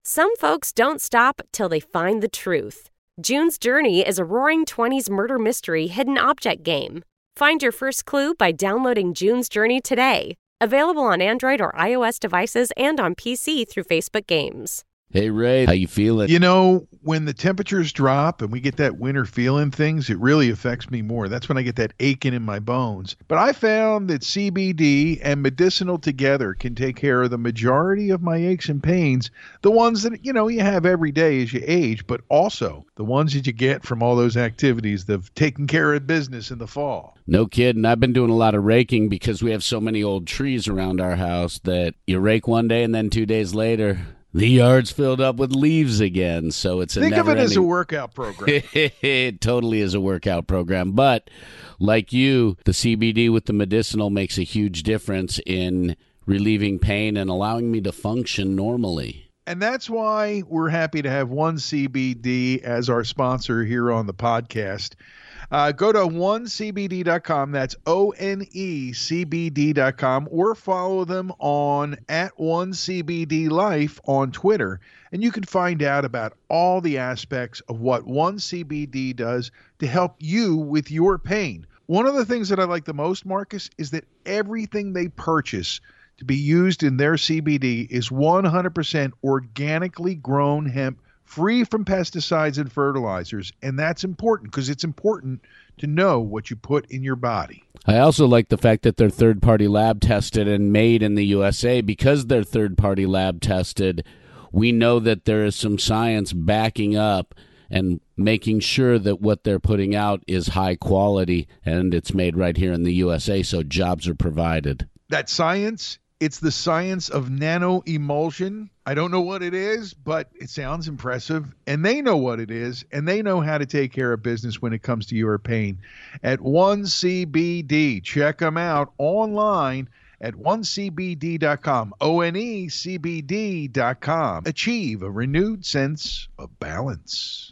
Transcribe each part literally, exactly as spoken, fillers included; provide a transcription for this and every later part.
Some folks don't stop till they find the truth. June's Journey is a Roaring Twenties murder mystery hidden object game. Find your first clue by downloading June's Journey today. Available on Android or iOS devices and on P C through Facebook Games. Hey, Ray, how you feeling? You know, when the temperatures drop and we get that winter feeling things, it really affects me more. That's when I get that aching in my bones. But I found that C B D and medicinal together can take care of the majority of my aches and pains, the ones that, you know, you have every day as you age, but also the ones that you get from all those activities of taking care of business in the fall. No kidding. I've been doing a lot of raking because we have so many old trees around our house that you rake one day and then two days later, the yard's filled up with leaves again. So it's a Think of it never-ending... as a workout program. It totally is a workout program. But like you, the C B D with the medicinal makes a huge difference in relieving pain and allowing me to function normally. And that's why we're happy to have One C B D as our sponsor here on the podcast. Uh, go to one c b d dot com. That's O N E C B D dot com, or follow them on at one C B D Life on Twitter. And you can find out about all the aspects of what One C B D does to help you with your pain. One of the things that I like the most, Marcus, is that everything they purchase to be used in their C B D is one hundred percent organically grown hemp, free from pesticides and fertilizers. And that's important because it's important to know what you put in your body. I also like the fact that they're third-party lab tested and made in the U S A. Because they're third-party lab tested, we know that there is some science backing up and making sure that what they're putting out is high quality and it's made right here in the U S A, so jobs are provided. That science, it's the science of nano-emulsion. I don't know what it is, but it sounds impressive. And they know what it is, and they know how to take care of business when it comes to your pain. At one C B D, check them out online at one c b d dot com, O N E C B D dot com. Achieve a renewed sense of balance.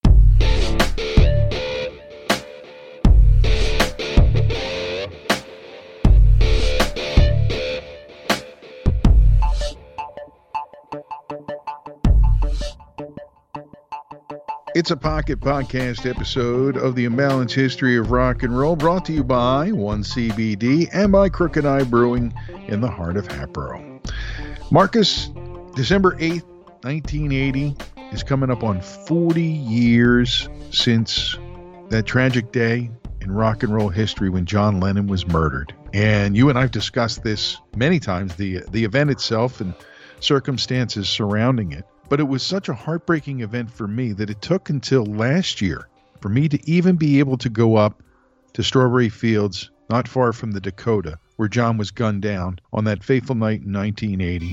It's a Pocket Podcast episode of the Imbalanced History of Rock and Roll, brought to you by one C B D and by Crooked Eye Brewing in the heart of Hatboro. Marcus, December eighth, nineteen eighty is coming up on forty years since that tragic day in rock and roll history when John Lennon was murdered. And you and I have discussed this many times, the the event itself and circumstances surrounding it. But it was such a heartbreaking event for me that it took until last year for me to even be able to go up to Strawberry Fields, not far from the Dakota, where John was gunned down on that fateful night in nineteen eighty.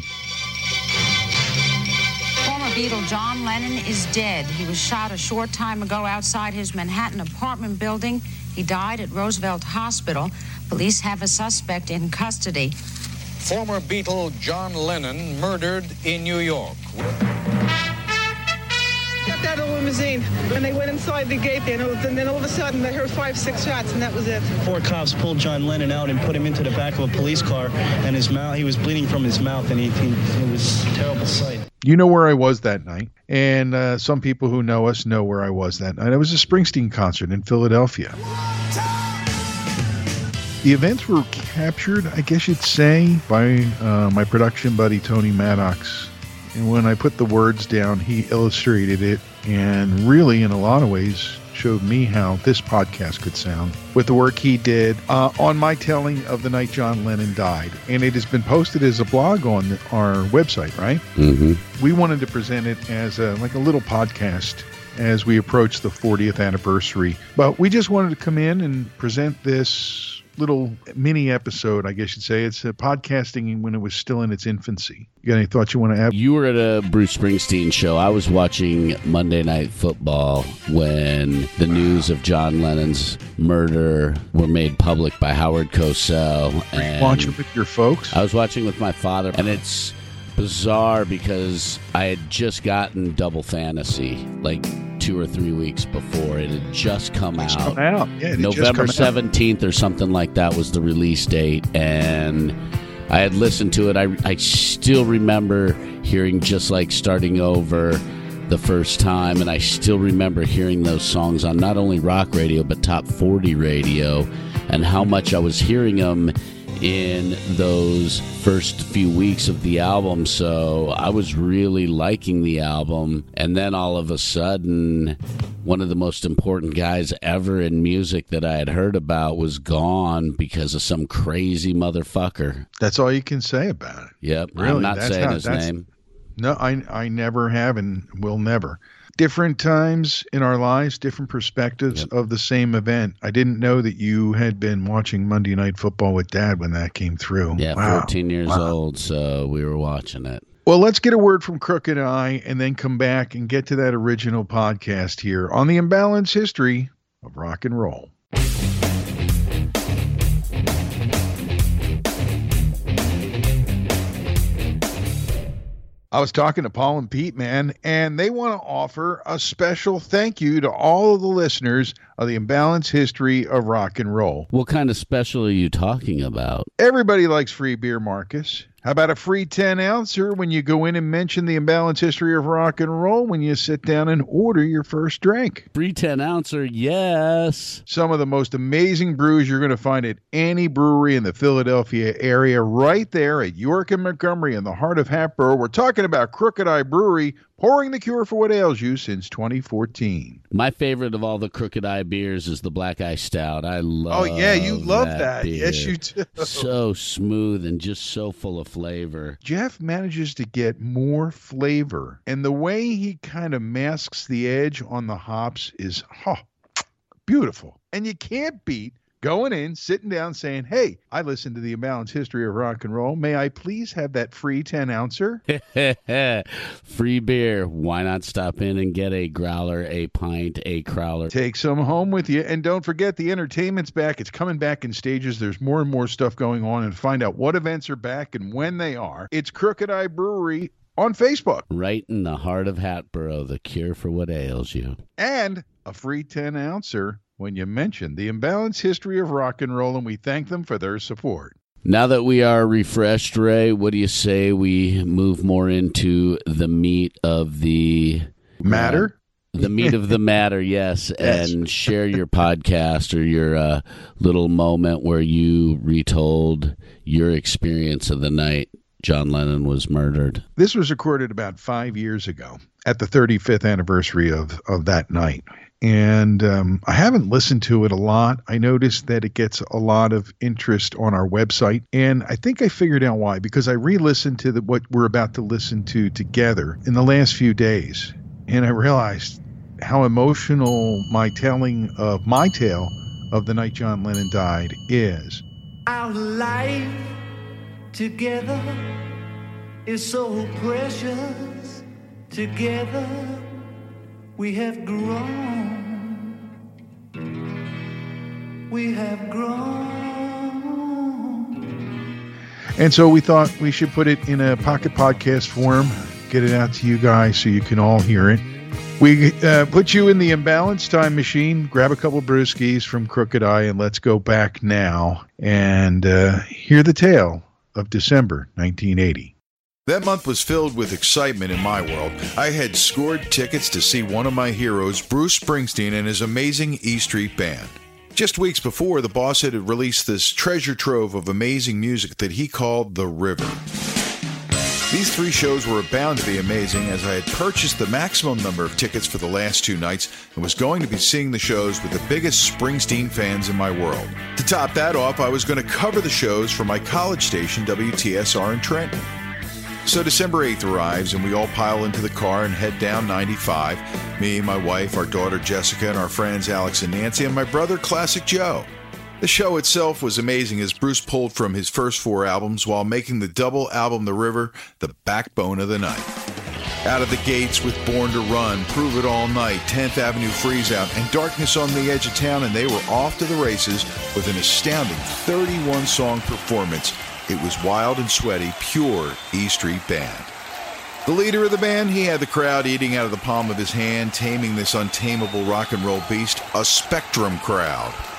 Former Beatle John Lennon is dead. He was shot a short time ago outside his Manhattan apartment building. He died at Roosevelt Hospital. Police have a suspect in custody. Former Beatle John Lennon murdered in New York. Got that old limousine, and they went inside the gate there, and then all of a sudden they heard five, six shots, and that was it. Four cops pulled John Lennon out and put him into the back of a police car, and his mouth, he was bleeding from his mouth, and he, he, it was a terrible sight. You know where I was that night, and uh, some people who know us know where I was that night. It was a Springsteen concert in Philadelphia. The events were captured, I guess you'd say, by uh, my production buddy, Tony Maddox. And when I put the words down, he illustrated it and really, in a lot of ways, showed me how this podcast could sound with the work he did uh, on my telling of the night John Lennon died. And it has been posted as a blog on the, our website, right? Mm-hmm. We wanted to present it as a, like a little podcast as we approach the fortieth anniversary. But we just wanted to come in and present this little mini episode, I guess you'd say. It's a podcasting when it was still in its infancy. You got any thoughts you want to add? You were at a Bruce Springsteen show. I was watching Monday Night Football when the news of John Lennon's murder were made public by Howard Cosell. Were you watching with your folks? I was watching with my father, and it's bizarre because I had just gotten Double Fantasy, like two or three weeks before. It had just come it's out. Come out. Yeah, November seventeenth or something like that was the release date. And I had listened to it. I, I still remember hearing Just Like Starting Over the first time, and I still remember hearing those songs on not only rock radio but top forty radio, and how much I was hearing them in those first few weeks of the album. So I was really liking the album, and then all of a sudden, one of the most important guys ever in music that I had heard about was gone because of some crazy motherfucker. That's all you can say about it. Yep. Really, I'm not that's saying not, his that's, name. No, I I never have and will never. Different times in our lives, different perspectives Yep. of the same event. I didn't know that you had been watching Monday Night Football with Dad when that came through. Yeah, Wow. fourteen years Wow. old, so we were watching it. Well, let's get a word from Crooked Eye and then come back and get to that original podcast here on the imbalanced history of rock and roll. I was talking to Paul and Pete, man, and they want to offer a special thank you to all of the listeners of the imbalanced history of rock and roll. What kind of special are you talking about? Everybody likes free beer, Marcus. How about a free ten ouncer when you go in and mention the imbalanced history of rock and roll when you sit down and order your first drink? Free ten ouncer, yes. Some of the most amazing brews you're going to find at any brewery in the Philadelphia area, right there at York and Montgomery in the heart of Hatboro. We're talking about Crooked Eye Brewery, pouring the cure for what ails you since twenty fourteen. My favorite of all the Crooked Eye beers is the Black Eye Stout. I love Oh, yeah, you love that. that. beer. Yes, you do. So smooth and just so full of flavor. Jeff manages to get more flavor, and the way he kind of masks the edge on the hops is oh, beautiful. And you can't beat going in, sitting down, saying, hey, I listened to the imbalanced history of rock and roll. May I please have that free ten ouncer? Free beer. Why not stop in and get a growler, a pint, a crowler? Take some home with you. And don't forget, the entertainment's back. It's coming back in stages. There's more and more stuff going on. And find out what events are back and when they are. It's Crooked Eye Brewery on Facebook. Right in the heart of Hatboro, the cure for what ails you. And a free ten ouncer when you mention the imbalanced history of rock and roll, and we thank them for their support. Now that we are refreshed, Ray, what do you say we move more into the meat of the Matter? Uh, the meat of the matter, yes, Yes. and share your podcast or your uh, little moment where you retold your experience of the night John Lennon was murdered. This was recorded about five years ago at the thirty-fifth anniversary of, of that night. And um, I haven't listened to it a lot. I noticed that it gets a lot of interest on our website. And I think I figured out why, because I re-listened to the, what we're about to listen to together in the last few days. And I realized how emotional my telling of my tale of the night John Lennon died is. Our life together is so precious. Together we have grown. We have grown. And so we thought we should put it in a pocket podcast form, get it out to you guys so you can all hear it. We uh, put you in the imbalanced time machine, grab a couple brewskis from Crooked Eye, and let's go back now and uh, hear the tale of December nineteen eighty. That month was filled with excitement in my world. I had scored tickets to see one of my heroes, Bruce Springsteen, and his amazing E Street Band. Just weeks before, the boss had released this treasure trove of amazing music that he called The River. These three shows were bound to be amazing, as I had purchased the maximum number of tickets for the last two nights and was going to be seeing the shows with the biggest Springsteen fans in my world. To top that off, I was going to cover the shows for my college station, W T S R in Trenton. So December eighth arrives, and we all pile into the car and head down ninety-five. Me, my wife, our daughter Jessica, and our friends Alex and Nancy, and my brother Classic Joe. The show itself was amazing, as Bruce pulled from his first four albums while making the double album The River the backbone of the night. Out of the gates with Born to Run, Prove It All Night, tenth Avenue Freeze Out, and Darkness on the Edge of Town, and they were off to the races with an astounding thirty-one song performance. It was wild and sweaty, pure E Street Band. The leader of the band, he had the crowd eating out of the palm of his hand, taming this untamable rock and roll beast, a Spectrum crowd.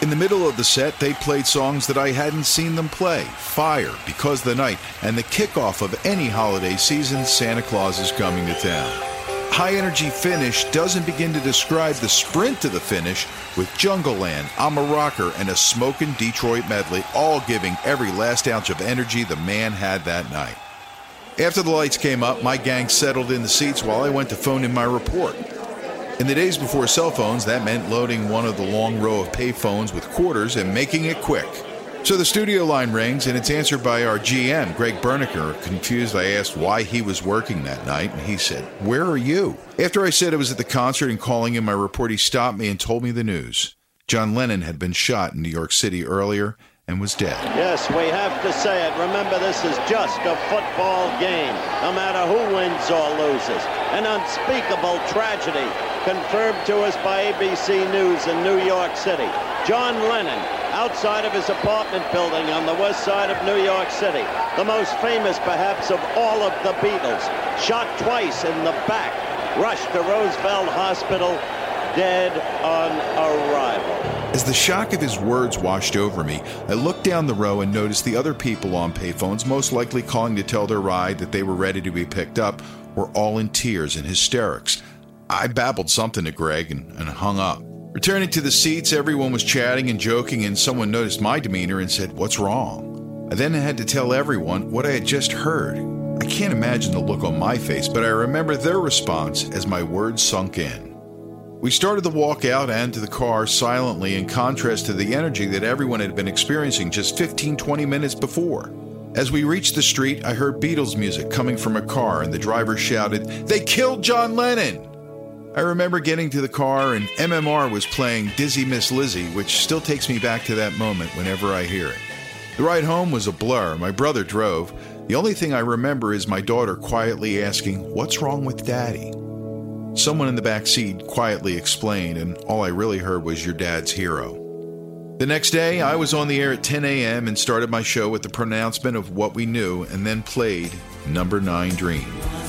In the middle of the set, they played songs that I hadn't seen them play. Fire, Because the Night, and the kickoff of any holiday season, Santa Claus is Coming to Town. High-energy finish doesn't begin to describe the sprint to the finish, with Jungleland, I'm a Rocker, and a smokin' Detroit medley, all giving every last ounce of energy the man had that night. After the lights came up, my gang settled in the seats while I went to phone in my report. In the days before cell phones, that meant loading one of the long row of pay phones with quarters and making it quick. So the studio line rings, and it's answered by our G M, Greg Berniker. Confused, I asked why he was working that night, and he said, "Where are you?" After I said I was at the concert and calling in my report, he stopped me and told me the news. John Lennon had been shot in New York City earlier and was dead. Yes, we have to say it. Remember, this is just a football game, no matter who wins or loses. An unspeakable tragedy confirmed to us by A B C News in New York City. John Lennon, outside of his apartment building on the west side of New York City, the most famous perhaps of all of the Beatles, shot twice in the back, rushed to Roosevelt Hospital, dead on arrival. As the shock of his words washed over me, I looked down the row and noticed the other people on payphones, most likely calling to tell their ride that they were ready to be picked up, were all in tears and hysterics. I babbled something to Greg and, and hung up. Returning to the seats, everyone was chatting and joking, and someone noticed my demeanor and said, "What's wrong?" I then had to tell everyone what I had just heard. I can't imagine the look on my face, but I remember their response as my words sunk in. We started the walk out and to the car silently, in contrast to the energy that everyone had been experiencing just fifteen, twenty minutes before. As we reached the street, I heard Beatles music coming from a car, and the driver shouted, "They killed John Lennon!" I remember getting to the car, and M M R was playing Dizzy Miss Lizzy, which still takes me back to that moment whenever I hear it. The ride home was a blur. My brother drove. The only thing I remember is my daughter quietly asking, "What's wrong with Daddy?" Someone in the back seat quietly explained, and all I really heard was, "Your dad's hero." The next day, I was on the air at ten a.m. and started my show with the pronouncement of what we knew, and then played Number nine Dream.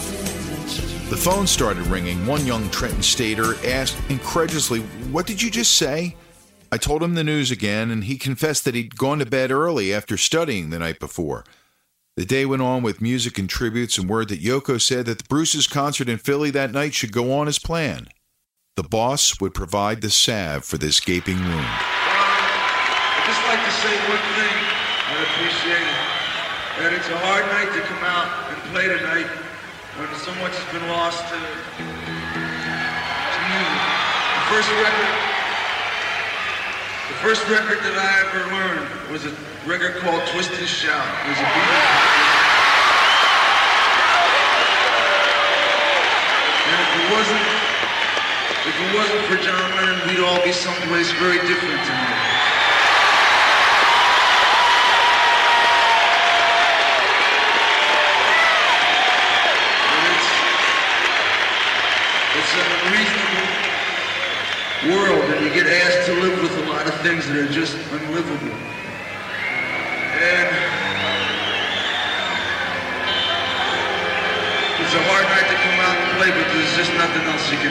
The phone started ringing. One young Trenton Stater asked incredulously, "What did you just say?" I told him the news again, and he confessed that he'd gone to bed early after studying the night before. The day went on with music and tributes, and word that Yoko said that the Bruce's concert in Philly that night should go on as planned. The boss would provide the salve for this gaping wound. I'd just like to say one thing. I appreciate it. That it's a hard night to come out and play tonight when so much has been lost to, to music. The first record, the first record that I ever learned was a record called Twist and Shout. It was a Beatles record. And if it wasn't, if it wasn't for John Lennon, we'd all be someplace very different tonight. It's an unreasonable world, and you get asked to live with a lot of things that are just unlivable. And it's a hard night to come out and play, but there's just nothing else you can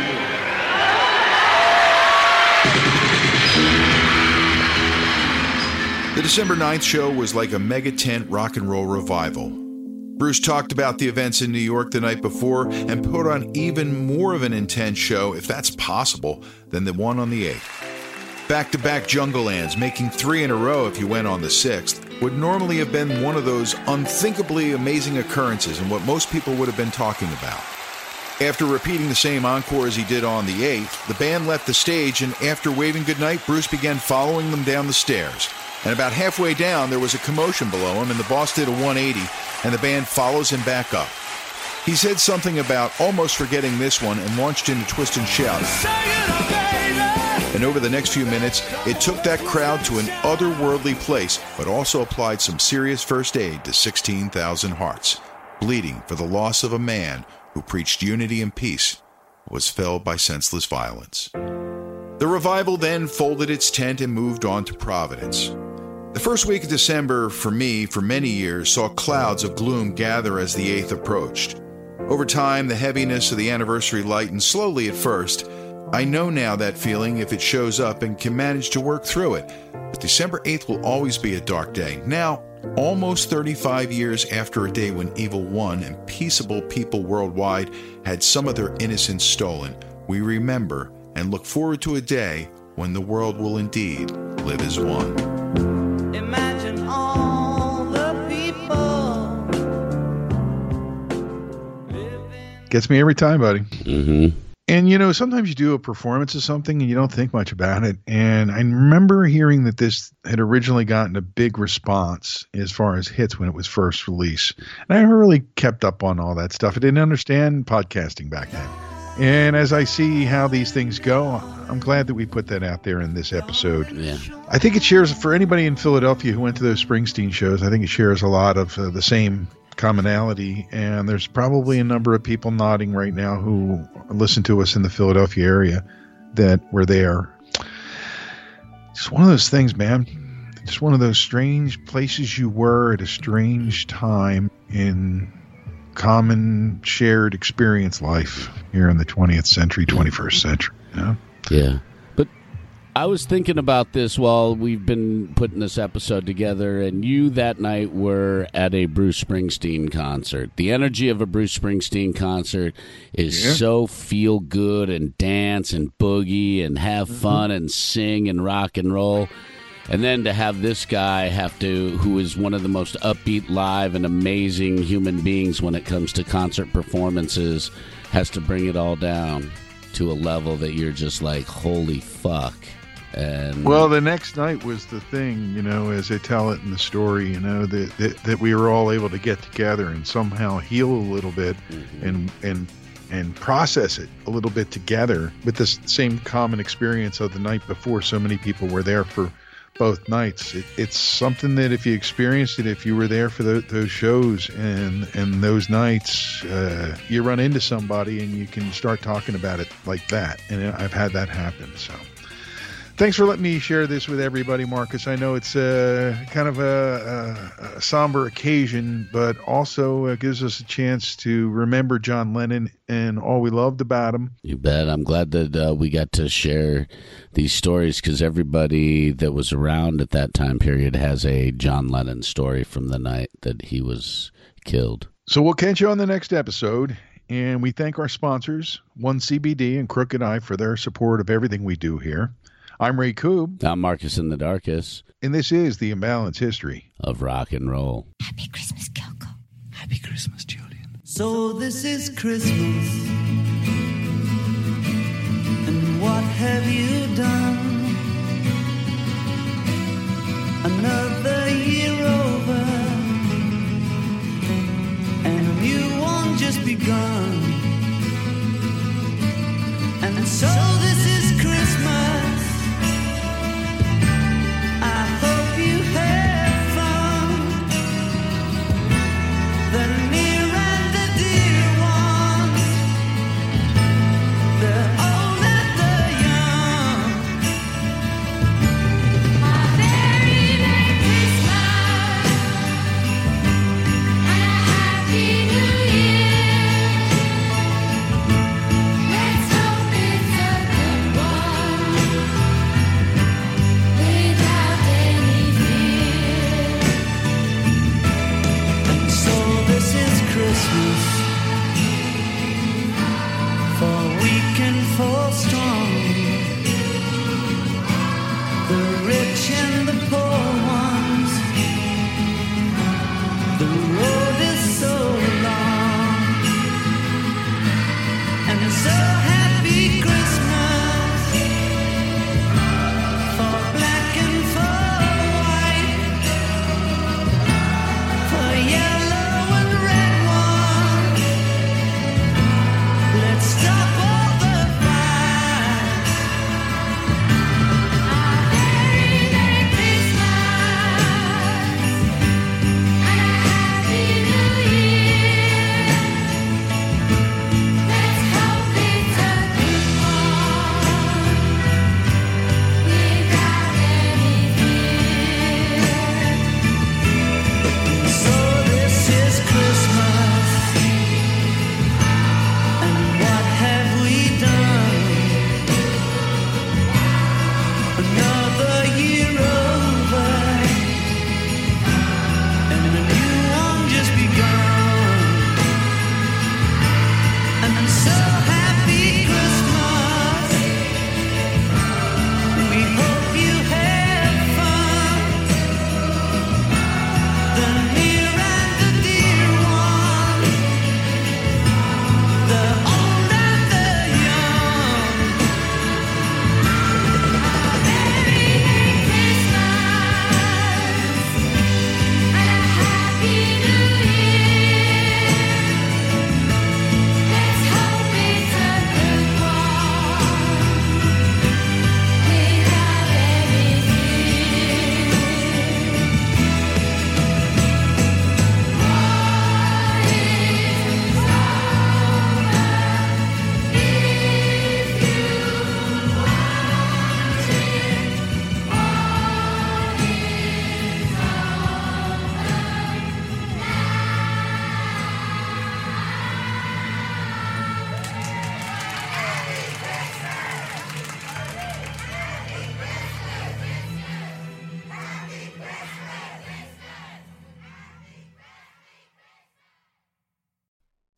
do. The December ninth show was like a mega tent rock and roll revival. Bruce talked about the events in New York the night before and put on even more of an intense show, if that's possible, than the one on the eighth. Back-to-back Junglelands, making three in a row if you went on the sixth, would normally have been one of those unthinkably amazing occurrences and what most people would have been talking about. After repeating the same encore as he did on the eighth, the band left the stage, and after waving goodnight, Bruce began following them down the stairs. And about halfway down, there was a commotion below him, and the boss did a one eighty, and the band follows him back up. He said something about almost forgetting this one and launched into Twist and Shout. And over the next few minutes, it took that crowd to an otherworldly place, but also applied some serious first aid to sixteen thousand hearts, bleeding for the loss of a man who preached unity and peace, was felled by senseless violence. The revival then folded its tent and moved on to Providence. The first week of December, for me, for many years, saw clouds of gloom gather as the eighth approached. Over time, the heaviness of the anniversary lightened slowly at first. I know now that feeling if it shows up and can manage to work through it. But December eighth will always be a dark day. Now, almost thirty-five years after a day when evil won and peaceable people worldwide had some of their innocence stolen, we remember and look forward to a day when the world will indeed live as one. Imagine all the people. Gets me every time, buddy. Mm-hmm. And, you know, sometimes you do a performance of something and you don't think much about it. And I remember hearing that this had originally gotten a big response as far as hits when it was first released. And I never really kept up on all that stuff. I didn't understand podcasting back then. And as I see how these things go, I'm glad that we put that out there in this episode. Yeah. I think it shares, for anybody in Philadelphia who went to those Springsteen shows, I think it shares a lot of uh, the same commonality, and there's probably a number of people nodding right now who listen to us in the Philadelphia area that were there. It's one of those things, man. It's one of those strange places you were at a strange time in common shared experience life here in the twentieth century, twenty-first century. You know? Yeah. But I was thinking about this while we've been putting this episode together, and you that night were at a Bruce Springsteen concert. The energy of a Bruce Springsteen concert is Yeah. so feel good and dance and boogie and have fun and sing and rock and roll. And then to have this guy have to, who is one of the most upbeat, live, and amazing human beings when it comes to concert performances, has to bring it all down to a level that you're just like, holy fuck. And Well, the next night was the thing, you know, as they tell it in the story, you know, that that, that we were all able to get together and somehow heal a little bit mm-hmm. and and and process it a little bit together with this same common experience of the night before. So many people were there for both nights. It, it's something that if you experienced it, if you were there for the, those shows and and those nights, uh, you run into somebody and you can start talking about it like that. And I've had that happen. So thanks for letting me share this with everybody, Marcus. I know it's uh, kind of a, a, a somber occasion, but also uh, gives us a chance to remember John Lennon and all we loved about him. You bet. I'm glad that uh, we got to share these stories, because everybody that was around at that time period has a John Lennon story from the night that he was killed. So we'll catch you on the next episode. And we thank our sponsors, one C B D and Crooked Eye, for their support of everything we do here. I'm Ray Koob. I'm Marcus in the Darkest. And this is The Imbalanced History of Rock and Roll. Happy Christmas, Kyoko. Happy Christmas, Julian. So this is Christmas. And what have you done? Another year over. And a new one just begun. And so this is Christmas. I hope you had fun. The near and the dear ones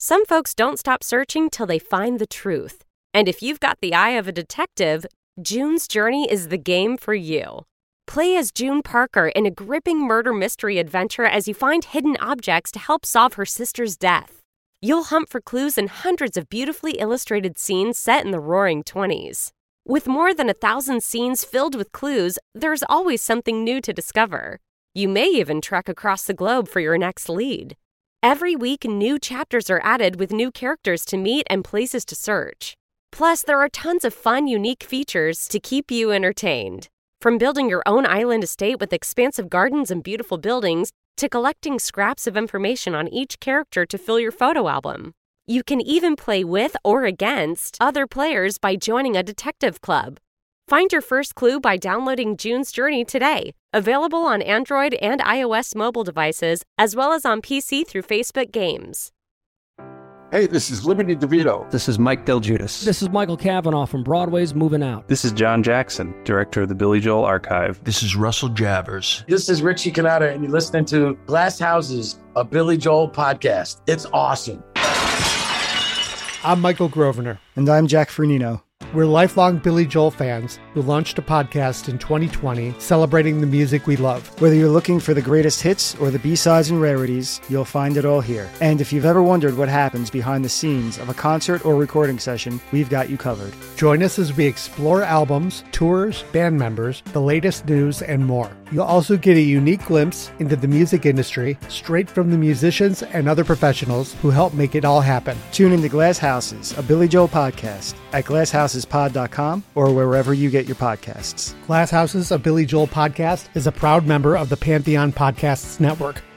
Some folks don't stop searching till they find the truth. And if you've got the eye of a detective, June's Journey is the game for you. Play as June Parker in a gripping murder mystery adventure as you find hidden objects to help solve her sister's death. You'll hunt for clues in hundreds of beautifully illustrated scenes set in the Roaring Twenties. With more than a thousand scenes filled with clues, there's always something new to discover. You may even trek across the globe for your next lead. Every week, new chapters are added with new characters to meet and places to search. Plus, there are tons of fun, unique features to keep you entertained. From building your own island estate with expansive gardens and beautiful buildings, to collecting scraps of information on each character to fill your photo album. You can even play with or against other players by joining a detective club. Find your first clue by downloading June's Journey today. Available on Android and iOS mobile devices, as well as on P C through Facebook Games. Hey, this is Liberty DeVito. This is Mike Del Giudice. This is Michael Cavanaugh from Broadway's Moving Out. This is John Jackson, director of the Billy Joel Archive. This is Russell Javers. This is Richie Canada, and you're listening to Glass Houses, a Billy Joel podcast. It's awesome. I'm Michael Grosvenor. And I'm Jack Fernino. We're lifelong Billy Joel fans who launched a podcast in twenty twenty celebrating the music we love. Whether you're looking for the greatest hits or the B-sides and rarities, you'll find it all here. And if you've ever wondered what happens behind the scenes of a concert or recording session, we've got you covered. Join us as we explore albums, tours, band members, the latest news, and more. You'll also get a unique glimpse into the music industry straight from the musicians and other professionals who help make it all happen. Tune into Glass Houses, a Billy Joel podcast at glass houses pod dot com or wherever you get your podcasts. Glass Houses, a Billy Joel podcast is a proud member of the Pantheon Podcasts Network.